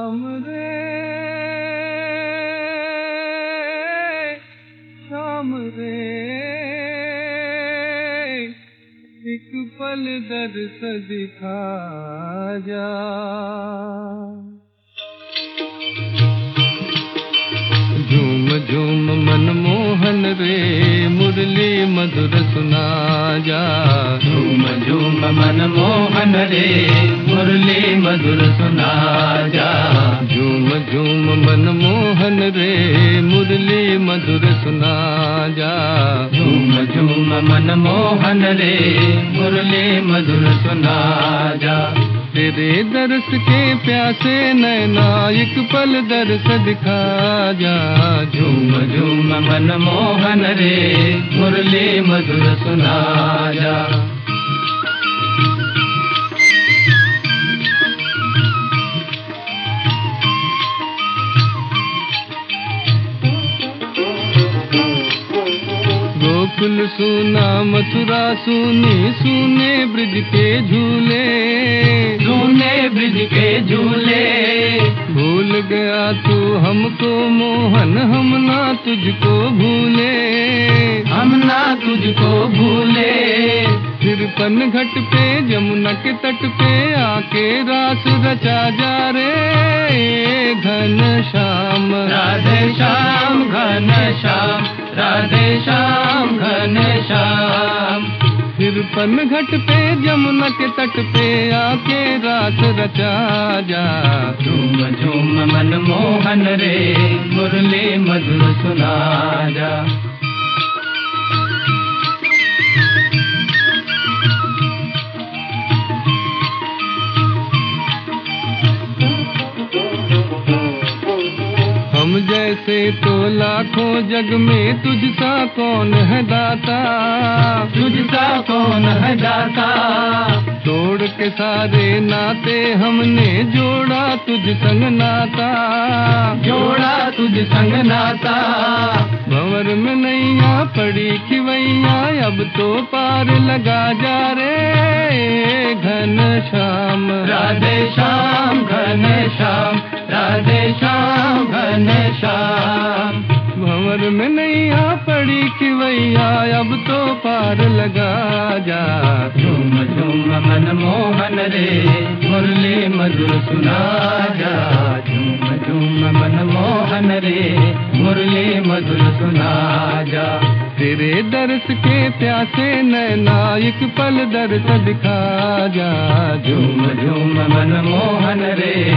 शाम रे शाम रे एक पल दर्द दिखा जा। झूम झूम मनमोहन रे मुरली मधुर सुना जा। झूम झूम मनमोहन रे मुरली मधुर सुना जा। झूम झूम मनमोहन रे मुरली मधुर सुना जा। झूम झूम मनमोहन रे मुरली मधुर सुना जा। तेरे दर्श के प्यासे नैना एक पल दर्श दिखा जा। झूम झूम मनमोहन रे मुरली मधुर सुना जा। गोकुल सुना मथुरा सुनी सुने ब्रिज के झूले। सुने ब्रिज के झूले भूल गया तू हमको मोहन हम ना तुझको भूले। हम ना तुझको भूले। फिर पन घट पे जमुना के तट पे आके रास रचा जा रे घन श्याम। राधे श्याम घन श्याम राधे श्याम घन श्याम। फिर पन घट पे जमुना के तट पे आके रास रचा जा। झूम झूम मनमोहन रे मुरली मधुर सुना जा। हम जैसे तो लाखों जग में तुझसा कौन है दाता। तुझसा कौन है दाता। तोड़ के सारे नाते हमने जोड़ा तुझ संग नाता। जोड़ा तुझ संग नाता। भंवर में नैया पड़ी खिवैया अब तो पार लगा जा रे घन श्याम। राधे श्याम घन श्याम राधे श्याम घन श्याम। भंवर में नैया पड़ी खिवैया अब तो पार लगा जा। झूम झूम मनमोहन रे मुरली मधुर सुना जा। झूम झूम मनमोहन रे मुरली मधुर सुना जा। तेरे दर्श के प्यासे नैना एक पल दर्श दिखा जा। झूम झूम मनमोहन रे